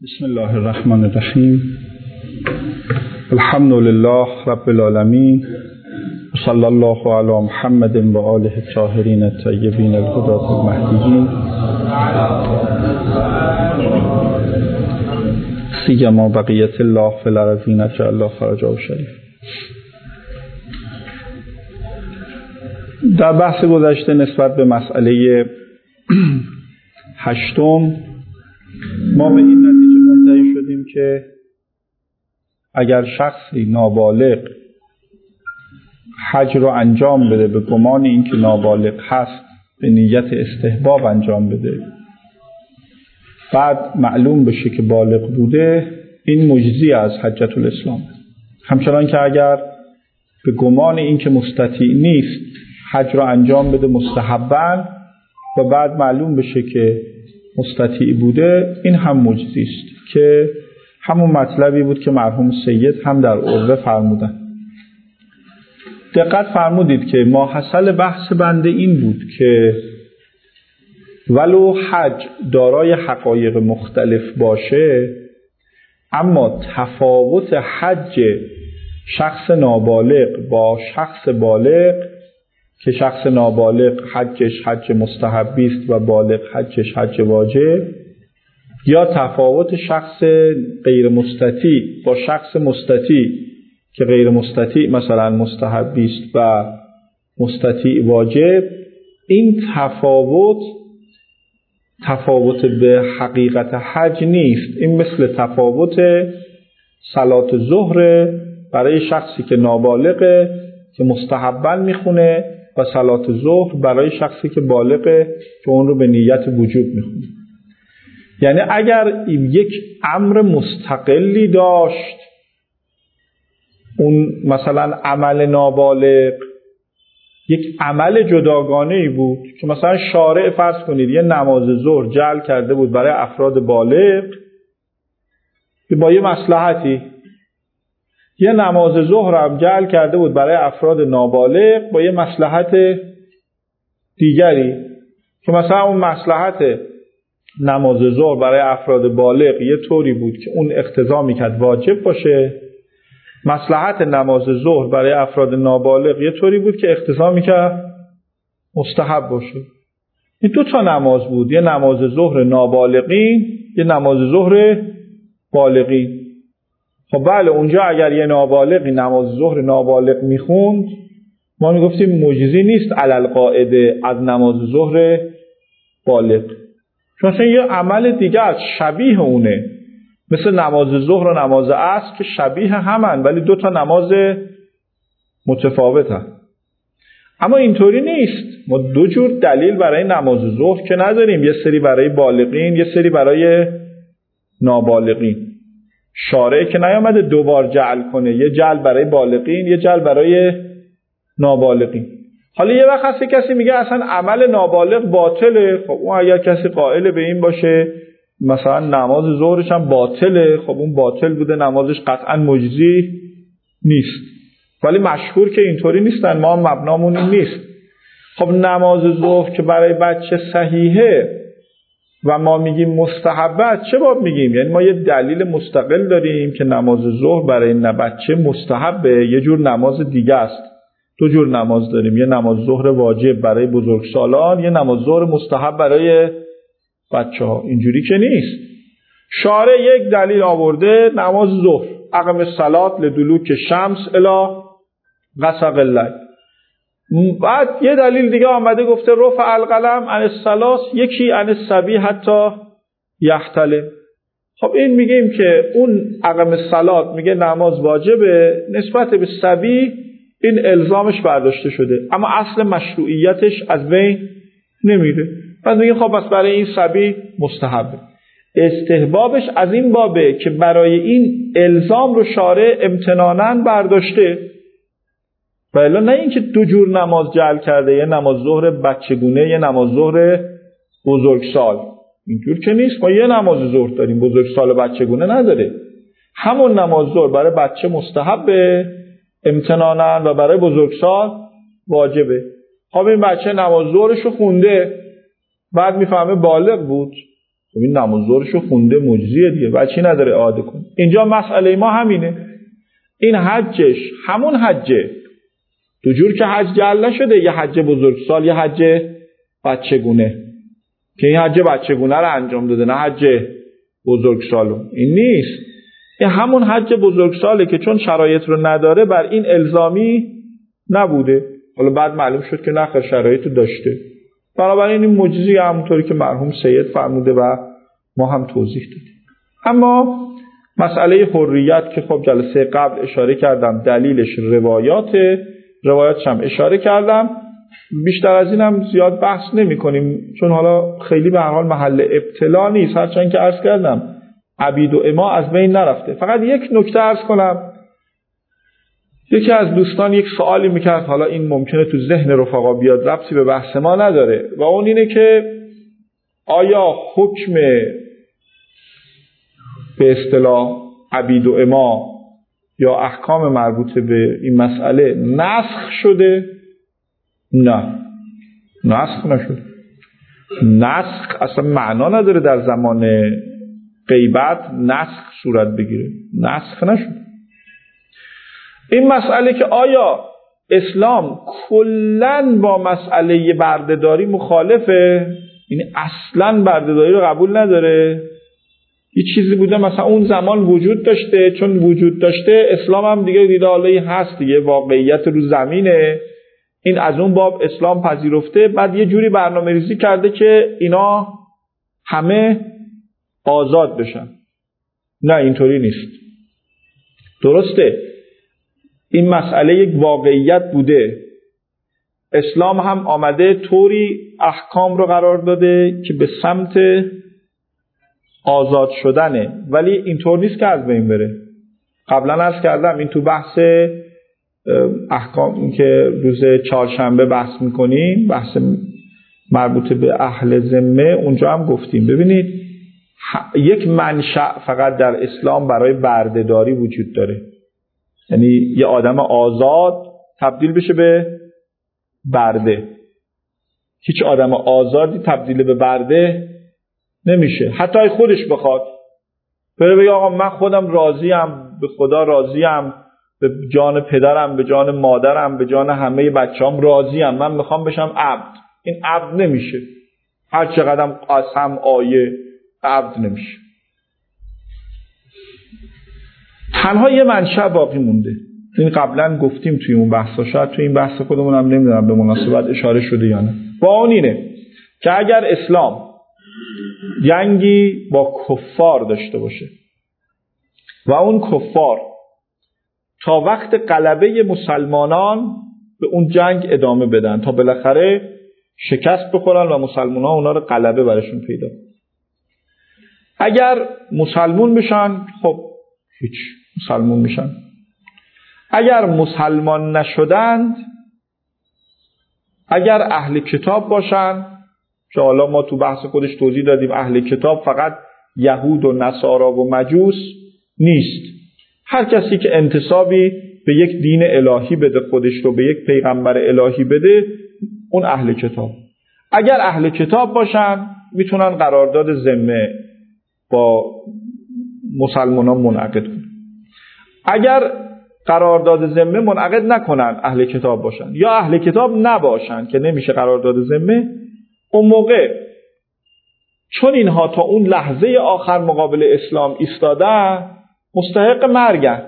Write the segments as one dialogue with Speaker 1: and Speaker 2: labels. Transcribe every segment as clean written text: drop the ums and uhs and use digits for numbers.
Speaker 1: بسم الله الرحمن الرحیم. الحمد لله رب العالمین و صلی الله علی محمد و آله الطاهرین الطیبین الهداة المهدیین سیما بقیت الله فی الارضین عجل الله فرجه شریف. در بحث گذشته نسبت به مسئله هشتم ما به این نتیجه منتهی شدیم که اگر شخصی نابالغ حج رو انجام بده به گمان اینکه نابالغ هست، به نیت استحباب انجام بده، بعد معلوم بشه که بالغ بوده، این مجزی از حجة الاسلام. همچنان که اگر به گمان اینکه مستطیع نیست حج رو انجام بده مستحباً و بعد معلوم بشه که مستطیع بوده، این هم مجزی است، که همون مطلبی بود که مرحوم سید هم در عرضه فرمودن. دقت فرمودید که ماحصل بحث بنده این بود که ولو حج دارای حقایق مختلف باشه، اما تفاوت حج شخص نابالغ با شخص بالغ، که شخص نابالغ حجش حج مستحبی است و بالغ حجش حج واجب، یا تفاوت شخص غیر مستطیع با شخص مستطیع که غیر مستطیع مثلا مستحبی است و مستطیع واجب، این تفاوت به حقیقت حج نیست. این مثل تفاوت صلات ظهر برای شخصی که نابالغه که مستحباً میخونه و صلات ظهر برای شخصی که بالغه که اون رو به نیت وجوب میخونه. یعنی اگر یک امر مستقلی داشت، اون مثلا عمل نابالغ یک عمل جداگانه‌ای بود که مثلا شارع فرض کنید یه نماز ظهر جعل کرده بود برای افراد بالغ با یه مصلحتی، یه نماز ظهر هم جعل کرده بود برای افراد نابالغ با یه مصلحت دیگری، که مثلا اون مصلحت نماز ظهر برای افراد بالغ یه طوری بود که اون اقتضا میکرد واجب باشه، مصلحت نماز ظهر برای افراد نابالغ یه طوری بود که اقتضا میکرد مستحب باشه. این دو تا نماز بود، یه نماز ظهر نابالغین، یه نماز ظهر بالغین. خب بله، اونجا اگر یه نابالغی نماز ظهر نابالغ میخوند، ما میگفتیم مجزی نیست علل قاعده از نماز ظهر بالغ، چون اصلا یه عمل دیگه از شبیه اونه، مثل نماز ظهر و نماز عصر که شبیه همن ولی دو تا نماز متفاوتن. اما اینطوری نیست، ما دو جور دلیل برای نماز ظهر که نداریم، یه سری برای بالغین یه سری برای نابالغین. شارع که نیامده دوبار جعل کنه، یه جعل برای بالغین یه جعل برای نابالغین. حالا یه وقت هست کسی میگه اصلا عمل نابالغ باطله، خب اون اگر کسی قائل به این باشه مثلا نماز ظهرش هم باطله، خب اون باطل بوده، نمازش قطعا مجزی نیست. ولی مشهور که اینطوری نیستن، ما مبنامون این نیست. خب نماز ظهر که برای بچه صحیحه و ما میگیم مستحبه، چه باب میگیم؟ یعنی ما یه دلیل مستقل داریم که نماز ظهر برای بچه مستحبه، یه جور نماز دیگه است. دو جور نماز داریم، یه نماز ظهر واجب برای بزرگسالان، یه نماز ظهر مستحب برای بچه ها. اینجوری که نیست. شارع یک دلیل آورده، نماز ظهر اقم الصلاة لدلوک شمس الی غسق اللیل. بعد یه دلیل دیگه آمده گفته رفع القلم عن الثلاث، یکی عن الصبی حتی یحتلم. خب این میگیم که اون اقم الصلاة میگه نماز واجبه، نسبت به صبی این الزامش برداشته شده، اما اصل مشروعیتش از بین نمیره. بعد میگیم خب بس برای این صبی مستحبه. استحبابش از این بابه که برای این الزام رو شارع امتناناً برداشته، و الا نه اینکه دو جور نماز جعل کرده، یه نماز ظهر بچگونه یه نماز ظهر بزرگسال. اینجور که نیست، ما یه نماز ظهر داریم، بزرگسال بچگونه نداره. همون نماز ظهر برای بچه مستحبه امتناناً و برای بزرگسال واجبه. خب این بچه نماز ظهرش رو خونده، بعد میفهمه بالغ بود، این نماز ظهرشو خونده مجزیه دیگه، بچی نداره اعاده کنه. اینجا مسئله ما همینه، این حجش همون حجه، دو جور که حج جعل نشده، یه حج بزرگسال یه حج بچگونه، که این حج بچگونه رو انجام داده نه حج بزرگسالو. این نیست، این همون حج بزرگساله که چون شرایط رو نداره بر این الزامی نبوده، حالا بعد معلوم شد که نخیر شرایط رو داشته. بنابراین این مجزی همونطوری که مرحوم سید فرموده و ما هم توضیح دادیم. اما مسئله حریت که خب جلسه قبل اشاره کردم، دلیلش روایاتش هم اشاره کردم، بیشتر از این هم زیاد بحث نمی کنیم چون حالا خیلی به هر حال محل ابتلا نیست، هرچند که عرض کردم عبید و اما از بین نرفته. فقط یک نکته عرض کنم، یکی از دوستان یک سوالی میکرد، حالا این ممکنه تو ذهن رفقا بیاد، ربطی به بحث ما نداره، و اون اینه که آیا حکم به اصطلاح عبید و اما یا احکام مربوط به این مسئله نسخ شده؟ نه، نسخ نشده. نسخ اصلا معنا نداره در زمان غیبت نسخ صورت بگیره، نسخ نشده. این مسئله که آیا اسلام کلاً با مسئله بردهداری مخالفه، یعنی اصلاً بردهداری رو قبول نداره، یه چیزی بوده مثلا اون زمان وجود داشته، چون وجود داشته اسلام هم دیگه دیده حالا هست دیگه، واقعیت رو زمینه، این از اون باب اسلام پذیرفته، بعد یه جوری برنامه ریزی کرده که اینا همه آزاد بشن. نه، اینطوری نیست. درسته این مسئله یک واقعیت بوده، اسلام هم آمده طوری احکام رو قرار داده که به سمت آزاد شدنه، ولی اینطور نیست که از بین بره. قبلا عرض کردم این تو بحث احکام که روز چهارشنبه بحث میکنیم، بحث مربوط به اهل ذمه، اونجا هم گفتیم ببینید یک منشأ فقط در اسلام برای بردهداری وجود داره، یعنی یه آدم آزاد تبدیل بشه به برده. هیچ آدم آزادی تبدیل به برده نمیشه، حتی اگه خودش بخواد بگه آقا من خودم راضیم، به خدا راضیم، به جان پدرم، به جان مادرم، به جان همه بچه‌ام راضیم، من میخوام بشم عبد. این عبد نمیشه، هر چقدرم قسم آیه عبد نمیشه. تنها یه منشأ باقی مونده، این قبلا گفتیم توی اون بحثا، شاید توی این بحث خودمون هم نمیدونم به مناسبت اشاره شده یا نه، با اون اینه که اگر اسلام جنگی با کفار داشته باشه و اون کفار تا وقت غلبه مسلمانان به اون جنگ ادامه بدن تا بالاخره شکست بخورن و مسلمانان اونا رو غلبه برشون پیدا کنن. اگر مسلمون بشن خب هیچ، مسلمون میشن. اگر مسلمان نشدند، اگر اهل کتاب باشن، که حالا ما تو بحث خودش توضیح دادیم اهل کتاب فقط یهود و نصارا و مجوس نیست، هر کسی که انتسابی به یک دین الهی بده خودش رو، به یک پیغمبر الهی بده، اون اهل کتاب. اگر اهل کتاب باشن میتونن قرارداد ذمه با مسلمانان منعقد کنن. اگر قرارداد ذمه منعقد نکنن اهل کتاب باشن یا اهل کتاب نباشن که نمیشه قرارداد ذمه، اون موقع چون اینها تا اون لحظه آخر مقابل اسلام ایستادن مستحق مرگن،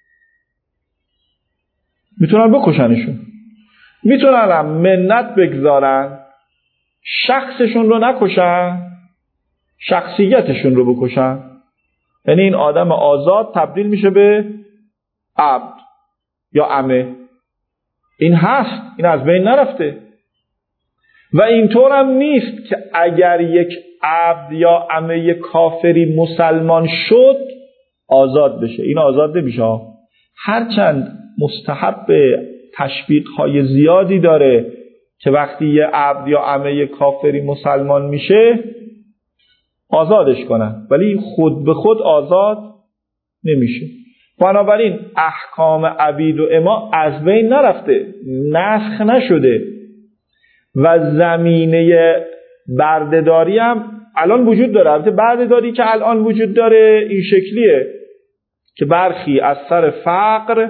Speaker 1: میتونن بکشنشون، میتونن هم منت بگذارن، شخصشون رو نکشن، شخصیتشون رو بکشن. یعنی این آدم آزاد تبدیل میشه به عبد یا عمه. این هست، این از بین نرفته. و اینطور هم نیست که اگر یک عبد یا عمه کافری مسلمان شد آزاد بشه، این آزاد نمیشه. هرچند مستحب تشویق‌های زیادی داره که وقتی یه عبد یا عمه کافری مسلمان میشه آزادش کنن، ولی خود به خود آزاد نمیشه. بنابراین احکام عبید و اما از بین نرفته، نسخ نشده و زمینه بردهداری هم الان وجود داره. البته بردهداری که الان وجود داره این شکلیه که برخی از سر فقر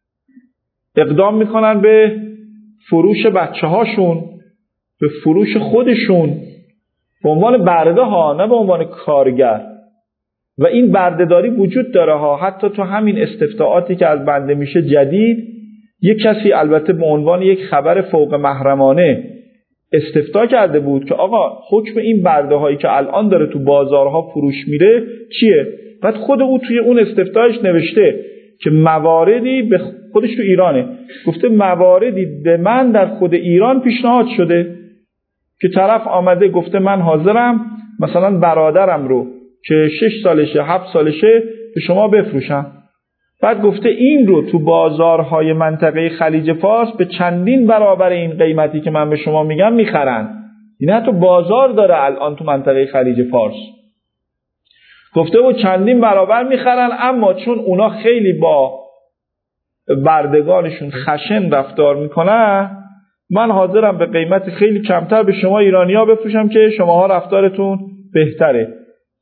Speaker 1: اقدام میکنن به فروش بچه هاشون، به فروش خودشون به عنوان برده ها، نه به عنوان کارگر. و این بردهداری وجود داره ها. حتی تو همین استفتاءاتی که از بنده میشه جدید، یک کسی البته به عنوان یک خبر فوق محرمانه استفتاء کرده بود که آقا حکم این برده هایی که الان داره تو بازارها فروش میره چیه؟ بعد خود او توی اون استفتاءش نوشته که مواردی به خودش تو ایرانه، گفته مواردی به من در خود ایران پیشنهاد شده که طرف آمده گفته من حاضرم مثلا برادرم رو که 6 سالشه 7 سالشه به شما بفروشم. بعد گفته این رو تو بازارهای منطقه خلیج فارس به چندین برابر این قیمتی که من به شما میگم میخرن. این حتی بازار داره الان تو منطقه خلیج فارس. گفته و چندین برابر میخرن، اما چون اونا خیلی با بردگانشون خشن رفتار میکنن، من حاضرم به قیمت خیلی کمتر به شما ایرانی‌ها بفروشم که شماها رفتارتون بهتره.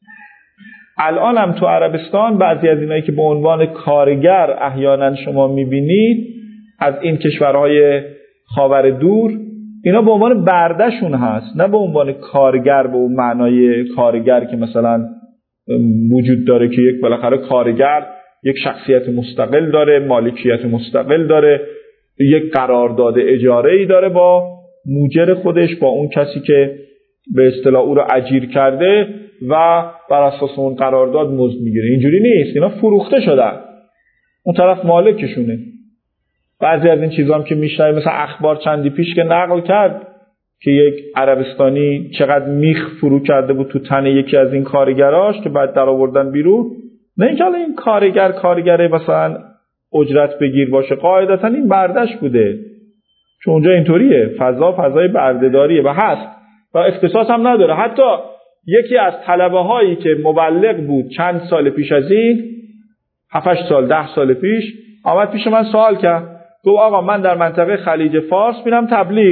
Speaker 1: الان هم تو عربستان بعضی از اینایی که به عنوان کارگر احیانا شما میبینید از این کشورهای خاور دور، اینا به عنوان بردهشون هست، نه به عنوان کارگر به اون معنای کارگر که مثلا وجود داره که یک بالاخره کارگر یک شخصیت مستقل داره، مالکیت مستقل داره، یک قرارداد اجاره‌ای داره با موجر خودش، با اون کسی که به اصطلاح او رو اجیر کرده و بر اساس اون قرارداد مزد میگیره. اینجوری نیست. اینا فروخته شدن، اون طرف مالکشونه. بعضی از این چیزا هم که میشنویم، مثلا اخبار چندی پیش که نقل کرد که یک عربستانی چقدر میخ فرو کرده بود تو تن یکی از این کارگراش که بعد در آوردن بیرون. نه اینکه این کارگره مثلا اجرت بگیر باشه، قاعدتا این بردش بوده، چون اونجا اینطوریه، فضای بردهداریه و هست و اختصاص هم نداره. حتی یکی از طلبه هایی که مبلغ بود چند سال پیش از این، 7-8 سال 10 سال پیش، آمد پیش من سوال کرد، گفت آقا من در منطقه خلیج فارس میرم تبلیغ،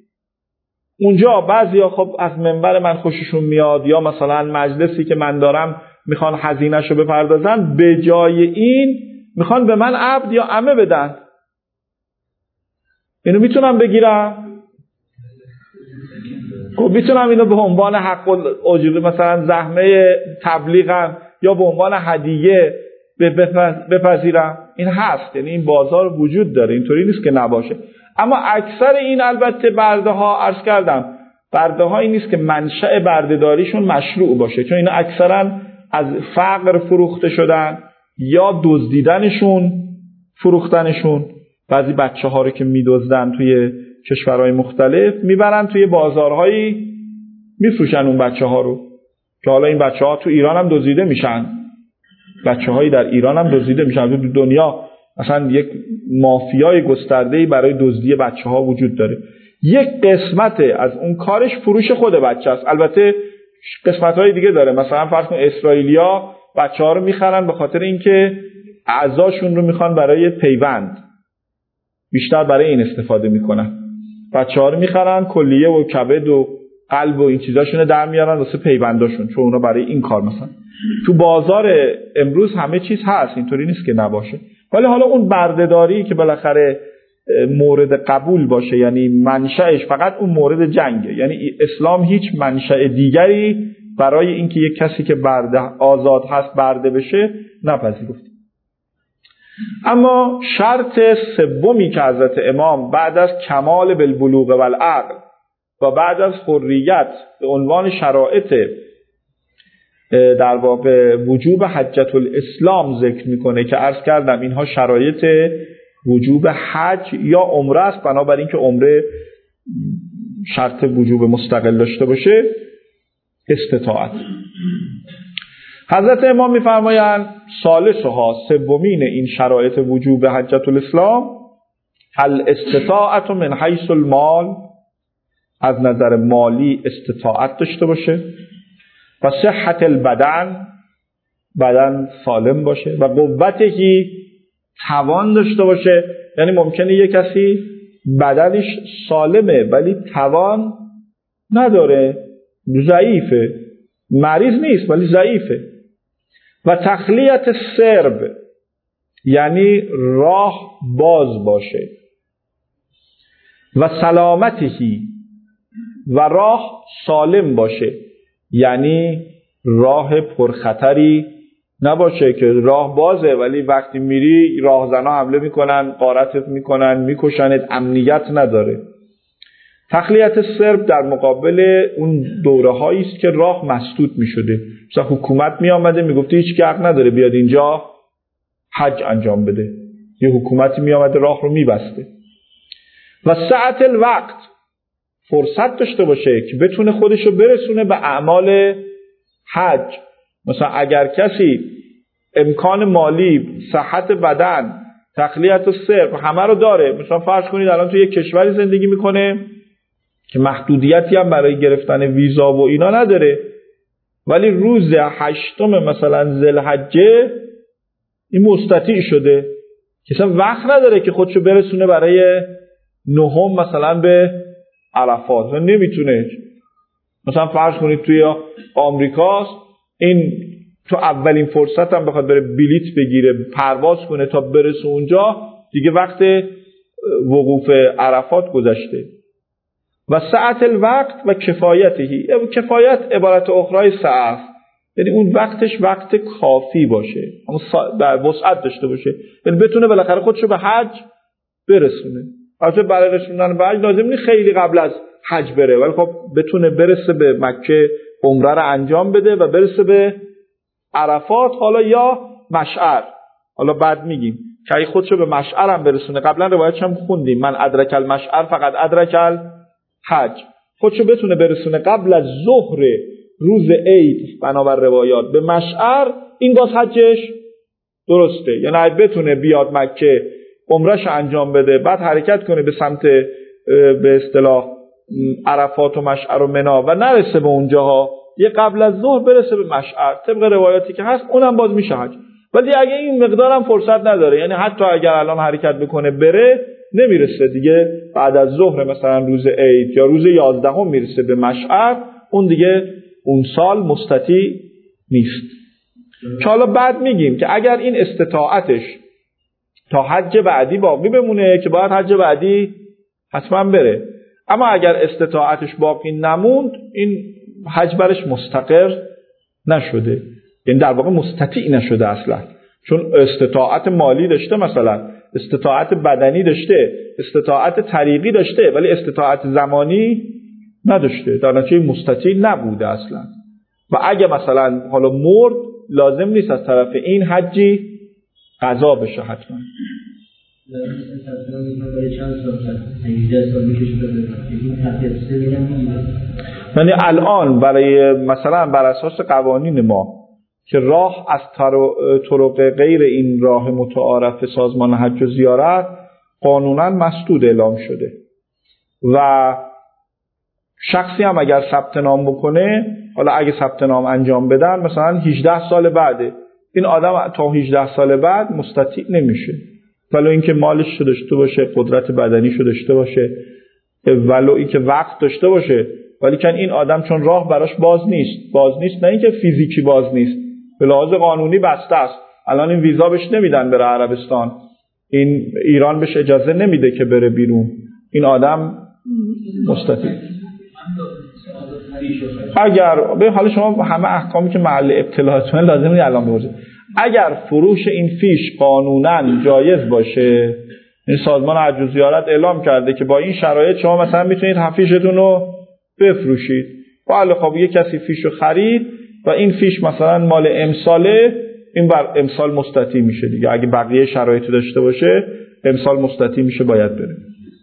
Speaker 1: اونجا بعضیا خب از منبر من خوششون میاد یا مثلا مجلسی که من دارم میخوان هزینه‌شو بپردازن، به جای این میخوان به من عبد یا عمه بدن. اینو میتونم بگیرم؟ خب میتونم اینو به عنوان حق الاجره مثلا زحمه تبلیغم یا به عنوان هدیه بپذیرم؟ این هست، یعنی این بازار وجود داره، اینطوری نیست که نباشه. اما اکثر این البته برده ها، عرض کردم برده ها این نیست که منشأ بردهداریشون مشروع باشه، چون اینا اکثرا از فقر فروخته شدن یا دزدیدنشون فروختنشون. بعضی بچه ها رو که میدزدن توی کشورهای مختلف میبرن توی بازارهایی میفروشن اون بچه ها رو، که حالا این بچه ها تو ایران هم دزدیده میشن، بچه هایی در ایران هم دزدیده میشن. تو دنیا اصلا یک مافیای گسترده‌ای برای دزدی بچه ها وجود داره. یک قسمت از اون کارش فروش خود بچه است. البته قسمت های دیگه داره، مثلا فرض کن اسرائیلیا بچه ها رو میخرن به خاطر اینکه اعضاشون رو میخوان برای پیوند، بیشتر برای این استفاده میکنن. بچه ها رو میخرن کلیه و کبد و قلب و این چیزاشون در میارن واسه پیونداشون، چون اونا برای این کار. مثلا تو بازار امروز همه چیز هست، اینطوری نیست که نباشه. ولی حالا اون بردهداری که بالاخره مورد قبول باشه، یعنی منشأش فقط اون مورد جنگه، یعنی اسلام هیچ منشأ دیگری برای اینکه یک کسی که برده آزاد هست برده بشه نپذیرفت. اما شرط سومی که حضرت امام بعد از کمال بالبلوغ والعقل و بعد از حریت به عنوان شرایط در واقع وجوب حجت الاسلام ذکر میکنه، که عرض کردم اینها شرایط وجوب حج یا عمره است، بنابراین که عمره شرط وجوب مستقل داشته باشه، استطاعت. حضرت امام میفرمایند ثالثها، سومین این شرایط وجوب حجت الاسلام، الاستطاعت من حیث المال، از نظر مالی استطاعت داشته باشه، و صحت البدن، بدن سالم باشه، و قوتهی، توان داشته باشه. یعنی ممکنه یک کسی بدنش سالمه ولی توان نداره، ضعیفه، مریض نیست ولی ضعیفه. و تخلیت سرب یعنی راه باز باشه. و سلامتی و راه سالم باشه، یعنی راه پرخطری نباشه که راه بازه ولی وقتی میری راهزنا حمله میکنن، غارتت میکنن، میکشنت، امنیت نداره. تخلیت سرب در مقابل اون دوره هایی است که راه مسدود میشده. مثلا حکومت میامده میگفته هیچ کی حق نداره بیاد اینجا حج انجام بده، یه حکومتی میامده راه رو میبسته. و سعت الوقت، فرصت داشته باشه که بتونه خودشو برسونه به اعمال حج. مثلا اگر کسی امکان مالی، صحت بدن، تخلیت و سرب همه رو داره، مثلا فرض کنید الان تو یک کشوری زندگی میکنه که محدودیتی هم برای گرفتن ویزا و اینا نداره، ولی روز 8 مثلا ذوالحجه این مستطیع شده که اصلا وقت نداره که خودشو برسونه برای 9 مثلا به عرفات، نمیتونه. مثلا فرض کنید توی آمریکاست، این تو اولین فرصت هم بخواد بره بلیت بگیره پرواز کنه تا برسه اونجا، دیگه وقت وقوف عرفات گذشته. و سعت الوقت و کفایتی، کفایت عبارت اخرای سعت، یعنی اون وقتش وقت کافی باشه، اما وسعت داشته باشه، یعنی بتونه بالاخره خودشو به حج برسونه. البته برای رسوندن به حج لازم نیست خیلی قبل از حج بره، ولی خب بتونه برسه به مکه، عمره رو انجام بده و برسه به عرفات، حالا یا مشعر. حالا بعد میگیم که اگه خودشو به مشعر هم برسونه، قبلا روایتش هم خوندیم، من ادرک المشعر فقط ادرک الحج، خودشو بتونه برسونه قبل از ظهر روز عید بنابر روایات به مشعر، این باز حجش درسته. یعنی اگه بتونه بیاد مکه عمرهش انجام بده، بعد حرکت کنه به سمت به اصطلاح عرفات و مشعر و منا و نرسه به اونجاها، یه قبل از ظهر برسه به مشعر طبق روایاتی که هست، اونم باز میشه حج. ولی اگه این مقدارم فرصت نداره، یعنی حتی اگر الان حرکت بکنه بره، نمیرسه دیگه بعد از ظهر مثلا روز عید یا روز 11 میرسه به مشعر، اون دیگه اون سال مستطیع نیست. که حالا بعد میگیم که اگر این استطاعتش تا حج بعدی باقی بمونه که باید حج بعدی حتما بره، اما اگر استطاعتش باقی نموند، این حج برش مستقر نشده، یعنی در واقع مستطیع نشده اصلا، چون استطاعت مالی داشته، مثلا استطاعت بدنی داشته، استطاعت طریقی داشته، ولی استطاعت زمانی نداشته، در نتیجه مستطیع نبوده اصلا. و اگه مثلا حالا مرد، لازم نیست از طرف این حجی قضا بشه حتما. یعنی الان برای مثلا بر اساس قوانین ما که راه از طرق غیر این راه متعارف سازمان حج و زیارت قانونا مسدود اعلام شده و شخصی هم اگر ثبت نام بکنه، حالا اگه ثبت نام انجام بدن مثلا 18 سال بعده، این آدم تا 18 سال بعد مستطیع نمیشه، ولو اینکه مالش رو داشته باشه، قدرت بدنیش رو داشته باشه، ولو اینکه وقت داشته باشه، ولی که این آدم چون راه براش باز نیست، نه اینکه فیزیکی باز نیست، به لحاظ قانونی بسته است. الان این ویزا بهش نمیدن بره عربستان، این ایران بهش اجازه نمیده که بره بیرون، این آدم مستطیع. اگر به حال شما همه احکامی که محل ابتلاعتون لازم نیست الان بپرسید، اگر فروش این فیش قانونا جایز باشه، این سازمان حج و زیارت اعلام کرده که با این شرایط شما مثلا میتونید فیشتون رو بفروشید، ولی خب یه کسی فیشو خرید و این فیش مثلا مال امساله، این بر امسال مستطیع میشه دیگه، اگه بقیه شرایط داشته باشه امسال مستطیع میشه، باید بره.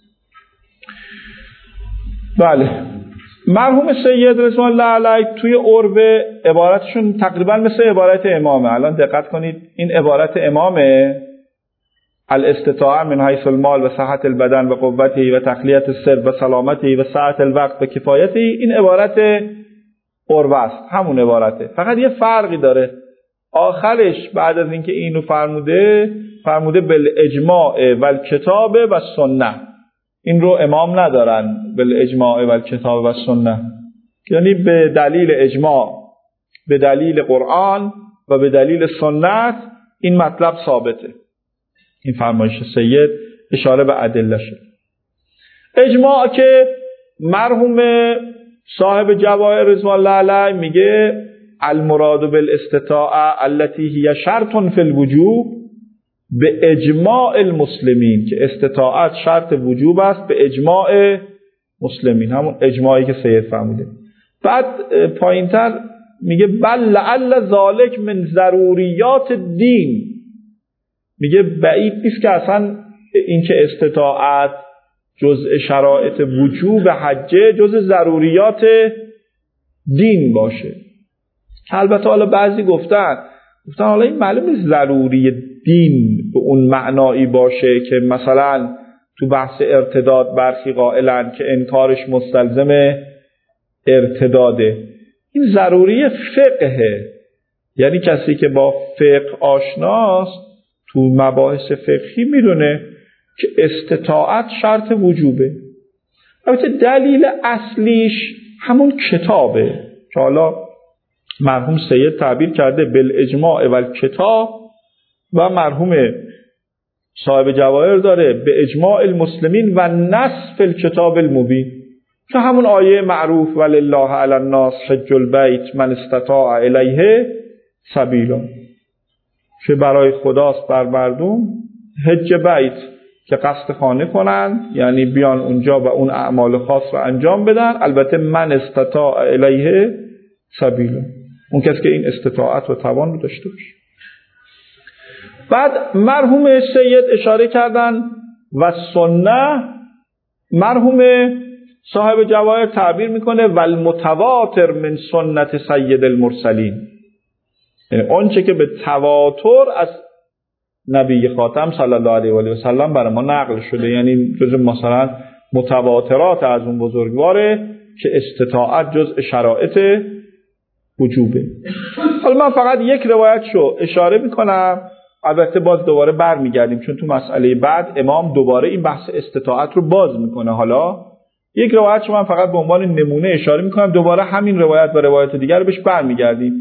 Speaker 1: بله، مرحوم سید رضوان الله علیه توی عرب عبارتشون تقریبا مثل عبارت امامه. الان دقت کنید، این عبارت امامه، الاستطاعه من حیث المال و صحت البدن و قوته و تخلیت السر و سلامته و سعت الوقت و کفایته، این عبارت عرب است، همون عبارته، فقط یه فرقی داره. آخرش بعد از اینکه اینو فرموده بالاجماع و الکتاب و سنه، این رو امام ندارن بالاجماع و الکتاب و سنه، یعنی به دلیل اجماع به دلیل قرآن و به دلیل سنت این مطلب ثابته. این فرمایش سید اشاره به ادله شد. اجماع که مرحوم صاحب جواهر رضوان الله علیه میگه المراد بالاستطاعه التي هي شرط فی الوجوب به اجماع المسلمین، که استطاعت شرط وجوب است به اجماع مسلمین، همون اجماعی که سید فرموده. بعد پایینتر میگه بل لعل ذالک من ضروریات دین، میگه بعید نیست که اصلا این که استطاعت جزء شرایط وجوب حجه جزء ضروریات دین باشه. البته حالا بعضی گفتن حالا این معلوم نیست ضروری دین به اون معنایی باشه که مثلا تو بحث ارتداد برخی قائلن که انکارش مستلزم ارتداده. این ضروری فقهه، یعنی کسی که با فقه آشناست تو مباحث فقهی میدونه که استطاعت شرط وجوبه. البته دلیل اصلیش همون کتابه که حالا مرحوم سید تعبیر کرده بالاجماع و الکتاب، و مرحوم صاحب جواهر داره به اجماع المسلمین و نص فی الکتاب المبین، که همون آیه معروف ولله علی الناس حج البیت من استطاع الیه سبیلا، که برای خداست بر مردم حج بیت که قصد خانه کنن، یعنی بیان اونجا و اون اعمال خاص رو انجام بدن. البته من استطاع الیه سبیلا، اون کسی که این استطاعت و توان رو داشته باشه. بعد مرحوم سید اشاره کردن و سنه، مرحوم صاحب جواهر تعبیر میکنه والمتواتر من سنت سید المرسلین، یعنی آنچه که به تواتر از نبی خاتم صلی الله علیه و آله و سلم برای ما نقل شده، یعنی جزء مثلا متواترات از اون بزرگواره که استطاعت جزء شرایط وجوبه. حالا من فقط یک روایتشو اشاره میکنم، البته باز دوباره برمیگردیم چون تو مسئله بعد امام دوباره این بحث استطاعت رو باز میکنه. حالا یک روایتشو من فقط به عنوان نمونه اشاره میکنم، دوباره همین روایت و روایت دیگر رو بهش برمیگردیم.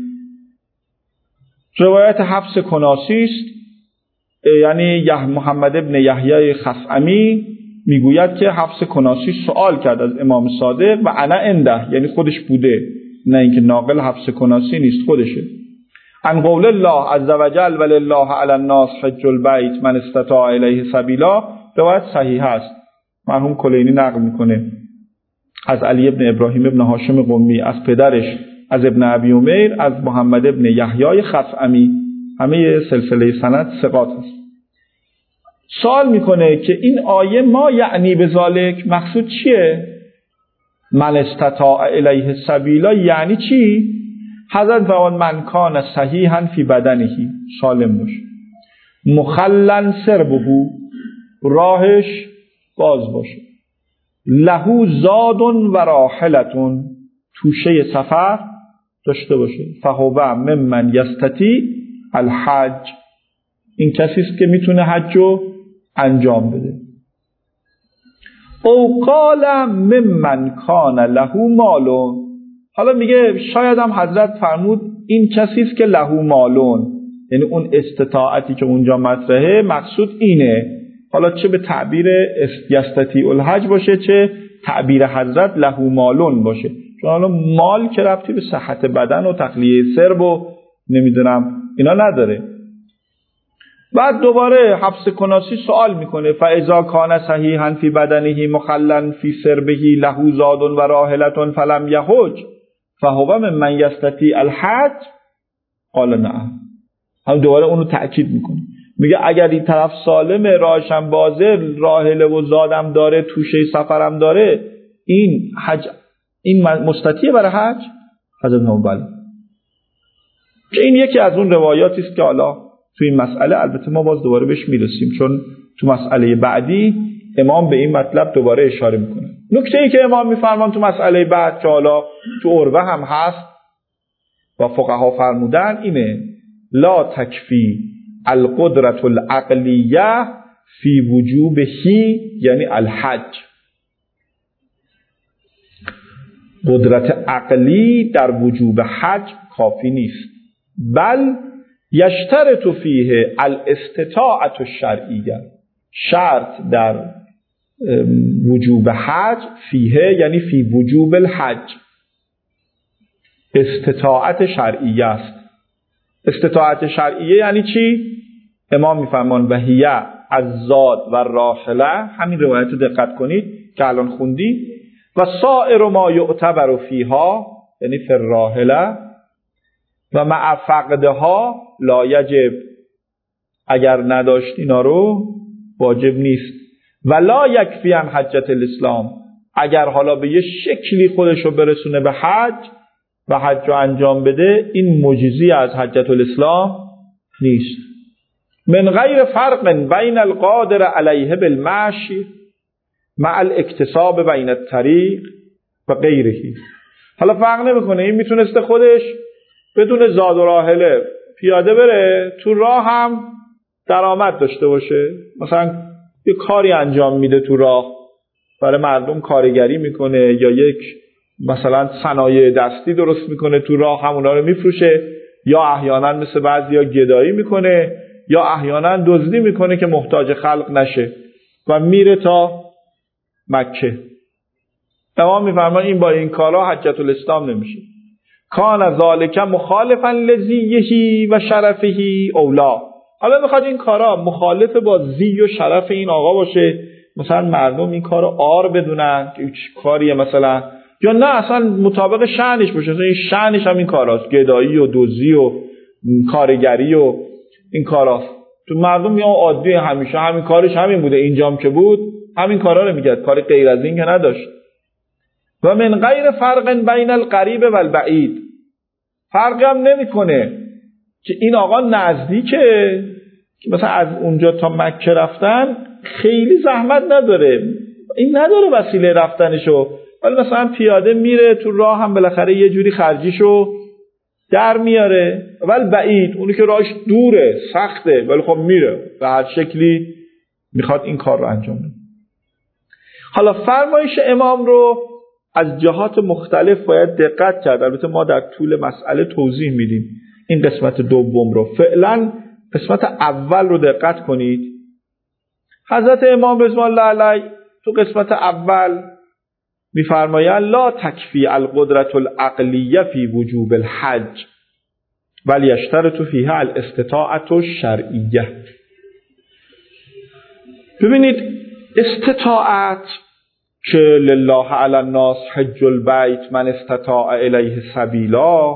Speaker 1: روایت حفص کناسی است، یعنی محمد ابن یحیی خثعمی میگوید که حفص کناسی سوال کرد از امام صادق و انا عنده، یعنی خودش بوده، نه اینکه ناقل حفص کناسی نیست، خودشه. عن قول الله عز وجل ولله علی الناس حج البیت من استطاع الیه سبیلا، روایت صحیح است. مرحوم کلینی نقل میکنه از علی ابن ابراهیم ابن هاشم قمی، از پدرش از ابن ابی امیر، از محمد ابن یحیی خثعمی، همه سلسله سند ثقات است. سوال میکنه که این آیه ما یعنی بذالک، مقصود چیه؟ من استطاع الیه سبیلا یعنی چی؟ حضرت فرمان من کان صحیحا فی بدنه، سالم باشه، مخلن سربه، راهش باز باشه، لهو زادن و راحلتون، توشه سفر داشته باشه، فهو ممن یستطیع الحج، این کسی است که میتونه حج رو انجام بده. او قال ممن کان له مالون، حالا میگه شاید هم حضرت فرمود این کسی است که له مالون، یعنی اون استطاعتی که اونجا مطرحه مقصود اینه. حالا چه به تعبیر یستطیع الحج باشه، چه تعبیر حضرت له مالون باشه، چون حالا مال که ربطی به صحت بدن و تخلیه سرب و نمیدونم اینا نداره. بعد دوباره حفص کناسی سوال میکنه فاذا کان صحیحا فی بدنه مخلن فی سربه له زاد و راحلة فلم یحج فهو ممن یستطیع الحج قال نعم. هم دوباره اونو تأکید میکنه، میگه اگر این طرف سالمه، راهشم بازه، راحله و زادم داره، توشه سفرم داره، این حج، این مستطیع برای حج؟ حضرت نو بله. که این یکی از اون روایاتی است که حالا تو این مسئله البته ما باز دوباره بهش میرسیم، چون تو مسئله بعدی امام به این مطلب دوباره اشاره میکنه. نکته ای که امام میفرمان تو مسئله بعد که حالا تو عروه هم هست و فقها فرمودن اینه لا تکفی القدرة العقلیه فی وجوبهی، یعنی الحج، قدرت عقلی در وجوب حج کافی نیست. بل یشترط فیه الاستطاعة الشرعیه، شرط در وجوب حج فیه یعنی فی وجوب الحج استطاعت شرعیه است. استطاعت شرعیه یعنی چی؟ امام میفرمان و هی الزاد و راحله، همین روایت رو دقت کنید که الان خوندی، و سائر ما یعتبر فیها یعنی فی الراحله و مع فقدها لا یجب، اگر نداشت اینا رو واجب نیست. و لا یکفی عن حجت الاسلام، اگر حالا به یه شکلی خودش رو برسونه به حج و حج رو انجام بده، این مجزی از حجت الاسلام نیست. من غیر فرق بین القادر علیه بالمشی مع الاکتساب بین الطریق و غیره. حالا فرق نمیکنه، این میتونسته خودش بدون زاد و راحله پیاده بره، تو راه هم درآمد داشته باشه، مثلا یه کاری انجام میده تو راه برای مردم، کارگری میکنه یا یک مثلا صنایع دستی درست میکنه تو راه، همونا رو میفروشه، یا احیانا مثل بعضیا گدایی میکنه یا احیانا دزدی میکنه که محتاج خلق نشه و میره تا مکه. امام میفرماید این با این کارا حجت الاسلام نمیشه. کان ذالک مخالفا لزیه و شرفه اولا. حالا میخواد این کارا مخالف با زی و شرف این آقا باشه، مثلا مردم این کارو عار بدونن که کاریه مثلا، یا نه اصلا مطابق شأنش باشه، مثلا این شأنش هم این کاراست، گدایی و دزدی و کارگری و این کاراست. تو مردم یا عادی همیشه همین کارش همین بوده، اینجام که بود همین کارا رو میکرد، کاری غیر از این که نداشت. و من غیر فرق بین القریب و البعید، فرقی هم نمیکنه که این آقا نزدیکه که مثلا از اونجا تا مکه رفتن خیلی زحمت نداره، این نداره وسیله رفتنشو، ولی مثلا پیاده میره تو راه هم بالاخره یه جوری خرجیشو در میاره. ولی بعید اونی که راهش دوره سخته ولی خب میره به هر شکلی میخواد این کار رو انجام بده. حالا فرمایش امام رو از جهات مختلف باید دقت کرد، البته ما در طول مسئله توضیح میدیم این قسمت دوم رو. فعلا قسمت اول رو دقت کنید. حضرت امام رضوان الله علیه تو قسمت اول میفرمایند لا تکفی القدرة العقلیه فی وجوب الحج ولی یشترط فیها الاستطاعة الشرعیه. ببینید استطاعت که لله علی الناس حج البیت من استطاع الیه سبیلا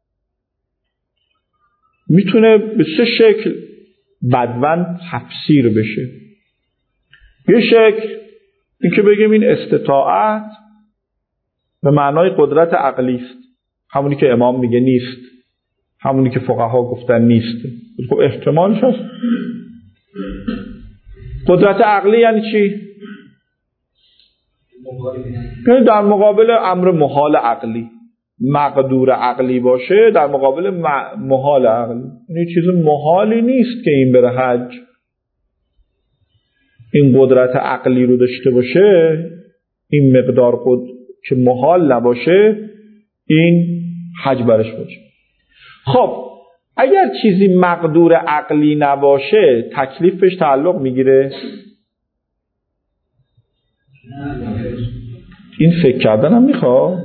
Speaker 1: میتونه به سه شکل بدون تفسیر بشه. یه شکل این که بگیم این استطاعت به معنای قدرت عقلی است، همونی که امام میگه نیست، همونی که فقها گفتن نیست. خب احتمالش هست. قدرت عقلی یعنی چی؟ یعنی در مقابل امر محال عقلی، مقدور عقلی باشه در مقابل محال عقلی، یعنی چیز محالی نیست که این بره حج، این قدرت عقلی رو داشته باشه، این مقدار که محال نباشه، این حج برش باشه. خب اگر چیزی مقدور عقلی نباشه تکلیف بهش تعلق میگیره؟ این فکر کردن هم میخواد،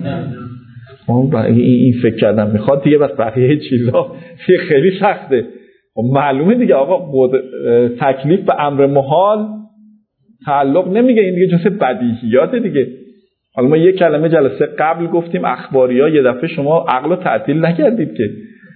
Speaker 1: این فکر کردن میخواد دیگه، بس بقیه چیزا خیلی سخته. معلومه دیگه آقا تکلیف به امر محال تعلق نمیگه، این دیگه جزء بدیهیات دیگه. حالا ما یک کلمه جلسه قبل گفتیم اخباری ها، یه دفعه شما عقل رو تعطیل نکردید که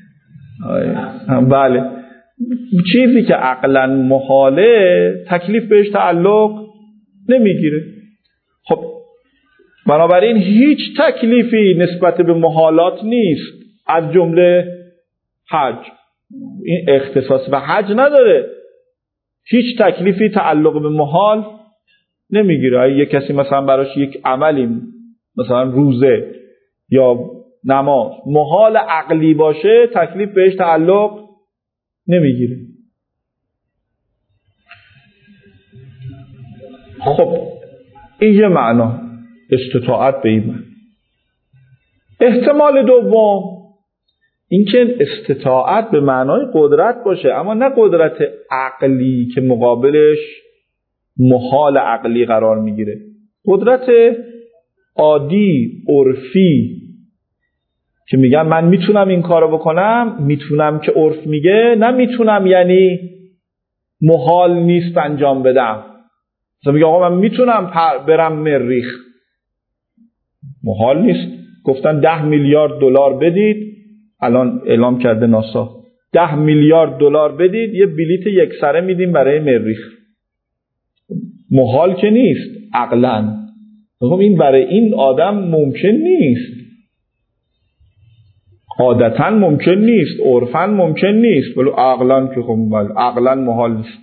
Speaker 1: بله چیزی که عقلا محاله تکلیف بهش تعلق نمیگیره. خب بنابراین هیچ تکلیفی نسبت به محالات نیست، از جمله حج. این اختصاص به حج نداره، هیچ تکلیفی تعلق به محال نمیگیره. یک کسی مثلا براش یک عملی مثلا روزه یا نماز محال عقلی باشه تکلیف بهش تعلق نمیگیره. خب این یه معنا استطاعت به این معنی. احتمال دوم اینکه استطاعت به معنای قدرت باشه، اما نه قدرت عقلی که مقابلش محال عقلی قرار میگیره. قدرت عادی عرفی که میگم من میتونم این کارو بکنم، میتونم که عرف میگه، نه میتونم یعنی محال نیست انجام بدم. مثلا میگه آقا من میتونم برم مریخ، محال نیست. گفتن 10 میلیارد دلار بدید، الان اعلام کرده ناسا 10 میلیارد دلار بدید یه بلیت یک سره میدیم برای مریخ. محال که نیست عقلاً. خب این برای این آدم ممکن نیست، عادتاً ممکن نیست، عرفاً ممکن نیست، ولی عقلاً که خب عقلاً محال نیست.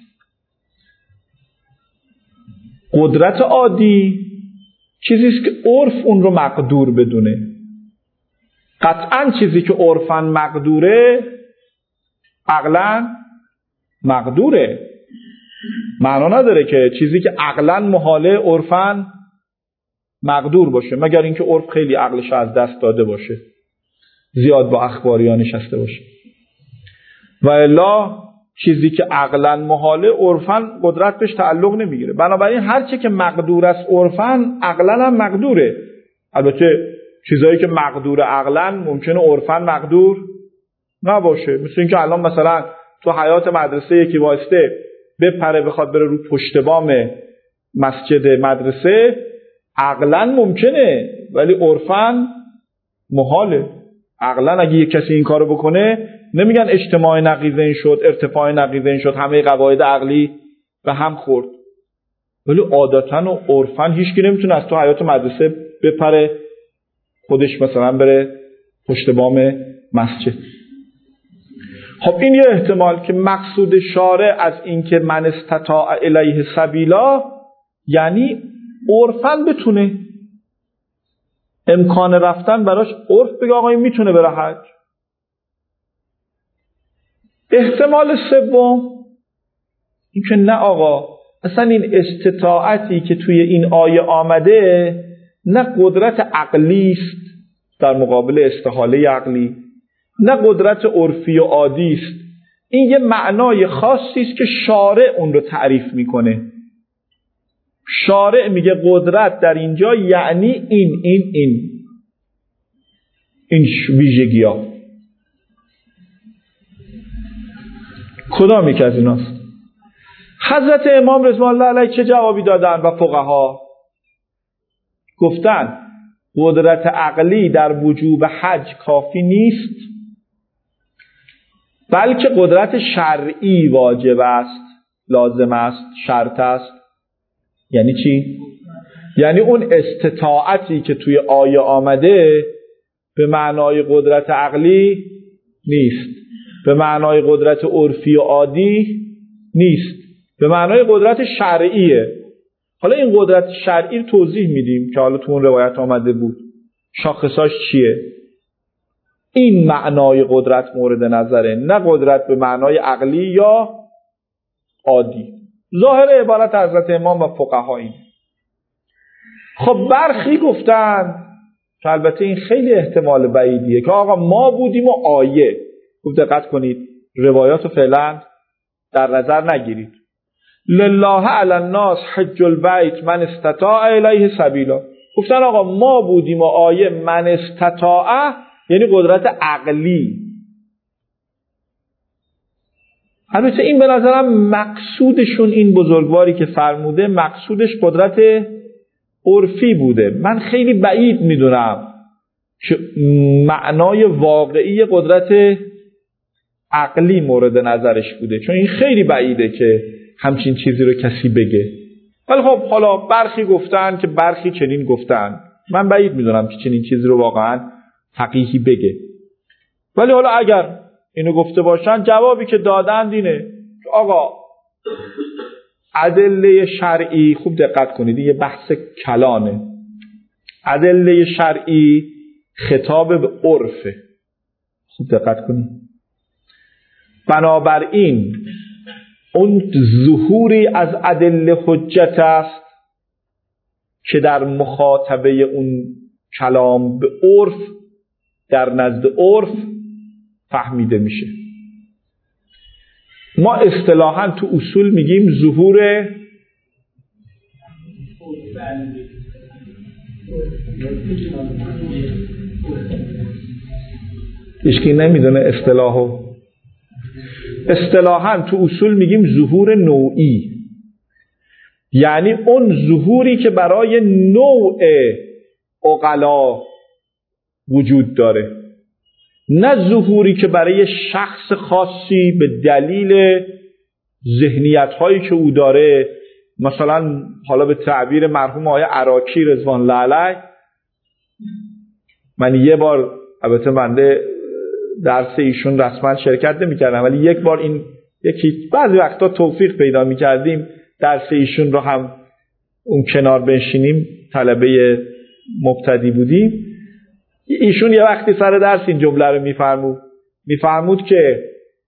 Speaker 1: قدرت عادی چیزیست که عرف اون رو مقدور بدونه. قطعاً چیزی که عرفاً مقدوره عقلاً مقدوره. معنا نداره که چیزی که عقلاً محاله عرفاً مقدور باشه، مگر اینکه عرف خیلی عقلش از دست داده باشه، زیاد با اخباریا نشسته باشه. و الا چیزی که عقلاً محاله عرفاً قدرت بهش تعلق نمیگیره. بنابراین هر چی که مقدور است عرفاً عقلاً هم مقدوره. البته چیزایی که مقدور عقلاً ممکنه عرفاً مقدور نباشه. مثل اینکه الان مثلا تو حیاط مدرسه یکی واسطه بپره بخواد بره رو پشت بام مسجد مدرسه، عقلاً ممکنه ولی عرفاً محاله. عقلاً اگه یک کسی این کارو بکنه نمیگن اجتماع نقیضین شد، ارتفاع نقیضین شد، همه قواعد عقلی به هم خورد. ولی عادتاً و عرفاً هیچکی نمیتونه از تو حیاط مدرسه بپره خودش مثلا بره پشت بام مسجد. خب این یه احتمال که مقصود شارع از این که من استطاع الیه سبیلا یعنی عرفاً بتونه امکان رفتن براش، عرف بگه آقا این میتونه بره حج. احتمال سوم این که نه آقا اصلا این استطاعتی که توی این آیه آمده نه قدرت عقلی است در مقابل استحاله عقلی، نه قدرت عرفی و عادی است. این یه معنای خاصی است که شارع اون رو تعریف میکنه. شارع میگه قدرت در اینجا یعنی این ویژگی ها. کدام یک از ایناست؟ حضرت امام رضوان الله علیه چه جوابی دادن و فقها؟ گفتن قدرت عقلی در وجوب حج کافی نیست، بلکه قدرت شرعی واجب است، لازم است، شرط است. یعنی چی؟ یعنی اون استطاعتی که توی آیه آمده به معنای قدرت عقلی نیست، به معنای قدرت عرفی و عادی نیست، به معنای قدرت شرعیه. حالا این قدرت شرعی رو توضیح میدیم که حالا تو اون روایت آمده بود شاخصاش چیه. این معنای قدرت مورد نظره، نه قدرت به معنای عقلی یا عادی. ظاهر عبارت حضرت امام و فقها این. خب برخی گفتن که البته این خیلی احتمال بعیدیه که آقا ما بودیم و آیه. خوب دقت کنید، روایات رو فعلا در نظر نگیرید. لله علی الناس حج البیت من استطاع الیه سبیلا. گفتن آقا ما بودیم و آیه من استطاع یعنی قدرت عقلی. البته این به نظرم مقصودشون این بزرگواری که فرموده مقصودش قدرت عرفی بوده. من خیلی بعید میدونم که معنای واقعی قدرت عقلی مورد نظرش بوده، چون این خیلی بعیده که همچین چیزی رو کسی بگه. ولی خب حالا برخی گفتن که برخی چنین گفتن. من بعید میدونم که چنین چیزی رو واقعا فقیهی بگه. ولی حالا اگر اینو گفته باشن جوابی که دادن اینه که آقا ادله شرعی، خوب دقت کنید یه بحث کلامه، ادله شرعی خطاب به عرفه. خوب دقت کنید. بنابراین اون ظهوری از ادله حجت است که در مخاطبه اون کلام به عرف در نزد عرف فهمیده میشه. ما اصطلاحاً تو اصول میگیم ظهور هیچکی نمیدونه اصطلاحاً تو اصول میگیم ظهور نوعی، یعنی اون ظهوری که برای نوع عقلا وجود داره، نه ظهوری که برای شخص خاصی به دلیل ذهنیت‌هایی که او داره. مثلا حالا به تعبیر مرحوم آقای عراقی رضوان الله علیه، من یه بار، البته بنده درس ایشون رسما شرکت نمی‌کردم، ولی یک بار بعضی وقتا توفیق پیدا می‌کردیم درس ایشون رو هم اون کنار بنشینیم، طلبه مبتدی بودیم. ایشون یه وقتی سر درس این جمله رو میفرمود که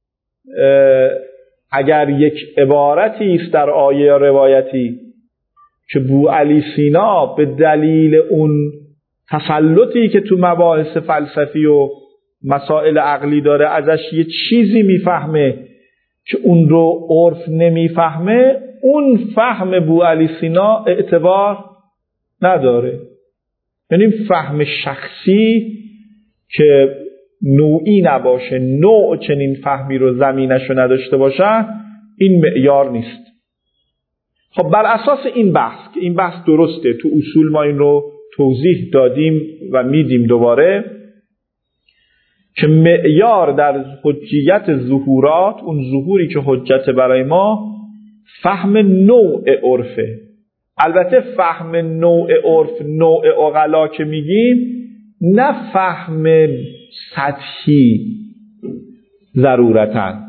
Speaker 1: اگر یک عبارتی است در آیه یا روایتی که بوعلی سینا به دلیل اون تسلطی که تو مباحث فلسفی و مسائل عقلی داره ازش یه چیزی میفهمه که اون رو عرف نمیفهمه، اون فهم بوعلی سینا اعتبار نداره. یعنی فهم شخصی که نوعی نباشه، نوع چنین فهمی رو زمینشو نداشته باشه، این معیار نیست. خب بر اساس این بحث که این بحث درسته، تو اصول ما این رو توضیح دادیم و میدیم دوباره که معیار در حجیت ظهورات، اون ظهوری که حجت برای ما، فهم نوع عرفه. البته فهم نوع عرف، نوع عقلا که میگیم، نه فهم سطحی ضرورتاً.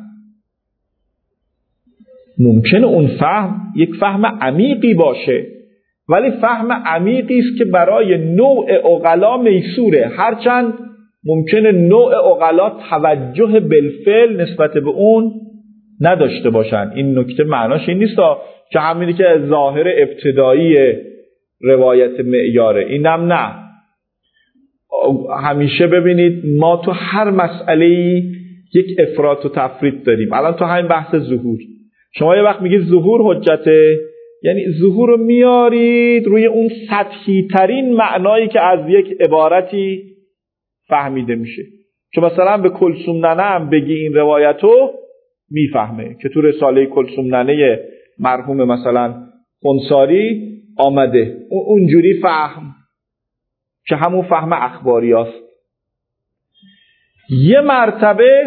Speaker 1: ممکنه اون فهم یک فهم عمیقی باشه، ولی فهم عمیقی است که برای نوع عقلا میسوره، هرچند ممکنه نوع عقلا توجه بالفعل نسبت به اون نداشته باشن. این نکته معناش این نیست که همینی که ظاهر ابتدایی روایت معیاره، اینم نه. همیشه ببینید ما تو هر مسئله‌ای یک افراط و تفرید داریم. الان تو همین بحث ظهور، شما یه وقت میگید ظهور حجته، یعنی ظهور رو میارید روی اون سطحی ترین معنایی که از یک عبارتی فهمیده میشه. چون مثلا به کلثوم ننه هم بگی این روایتو میفهمه که تو رساله کلثوم ننه مرحوم مثلا خنساری آمده، اونجوری فهم که همون فهم اخباری است. یه مرتبه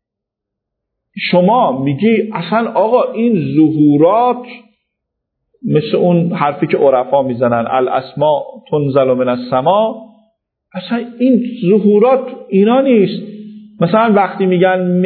Speaker 1: شما میگی اصلا آقا این ظهورات مثل اون حرفی که عرفا میزنن الاسماء تنزل من السماء، اصلا این ظهورات اینا نیست. مثلا وقتی میگن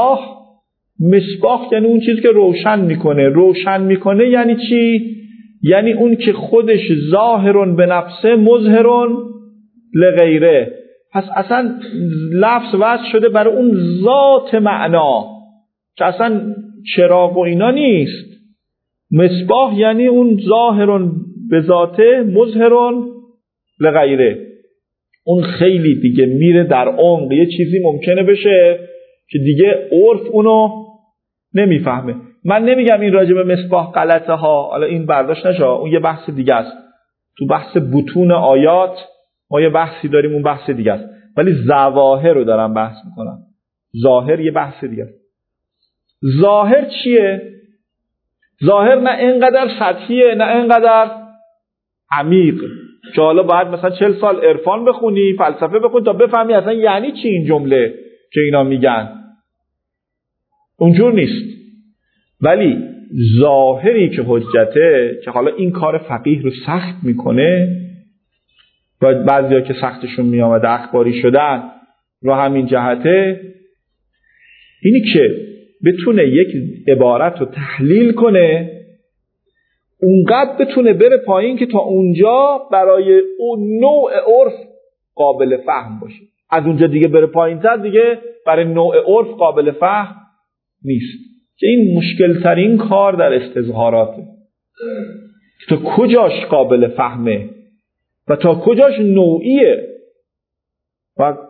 Speaker 1: مصباح یعنی اون چیزی که روشن میکنه یعنی چی؟ یعنی اون که خودش ظاهرون به نفسه مظهرون لغیره. پس اصلا لفظ وضع شده برای اون ذات معنا که اصلا چراغ و اینا نیست. مصباح یعنی اون ظاهرون به ذاته مظهرون لغیره، اون خیلی دیگه میره در عمق. یه چیزی ممکنه بشه که دیگه عرف اونو نمیفهمه. من نمیگم این راجع به مصباح غلطه ها، حالا این برداشت نشه، اون یه بحث دیگه است. تو بحث بطون آیات ما یه بحثی داریم، اون بحث دیگه است، ولی ظواهر رو دارم بحث میکنم. ظاهر یه بحث دیگه است. ظاهر چیه؟ ظاهر نه اینقدر سطحیه نه اینقدر عمیق که حالا باید مثلا 40 سال عرفان بخونی، فلسفه بخونی تا بفهمی اصلا یعنی چی این جمله که اینا میگن. اونجور نیست. ولی ظاهری که حجته، که حالا این کار فقیه رو سخت میکنه و بعضیا که سختشون میامده اخباری شدن رو همین جهته، اینی که بتونه یک عبارت رو تحلیل کنه، اونقدر بتونه بره پایین که تا اونجا برای اون نوع عرف قابل فهم باشه. از اونجا دیگه بره پایین تر دیگه برای نوع عرف قابل فهم نیست. که این مشکل ترین کار در استظهاراته، تا کجاش قابل فهمه و تا کجاش نوعیه. و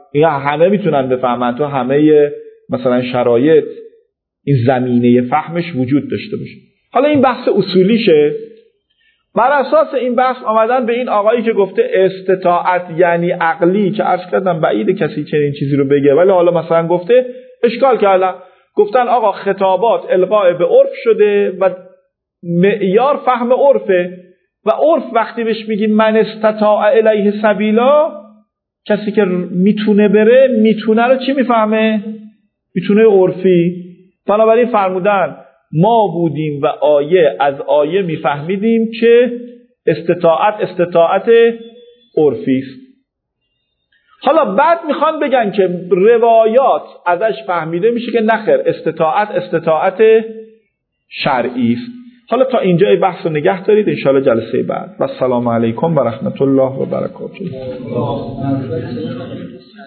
Speaker 1: این همه میتونن بفهمن، تو همه مثلا شرایط این زمینه فهمش وجود داشته باشه. حالا این بحث اصولیشه. بر اساس این بحث آمدن به این آقایی که گفته استطاعت یعنی عقلی، که عرض کردم بعید کسی چنین چیزی رو بگه، ولی حالا مثلا گفته، اشکال کردن، گفتن آقا خطابات القاء به عرف شده و معیار فهم عرفه و عرف وقتی بهش میگیم من استطاع الیه سبیلا، کسی که میتونه بره، میتونه رو چی میفهمه؟ میتونه عرفی. بنابراین فرمودن ما بودیم و از آیه میفهمیدیم که استطاعت عرفی است. حالا بعد میخوان بگن که روایات ازش فهمیده میشه که نخیر، استطاعت شرعی است. حالا تا اینجای بحث رو نگه دارید، انشاءالله جلسه بعد. و السلام علیکم و رحمت الله و برکاته.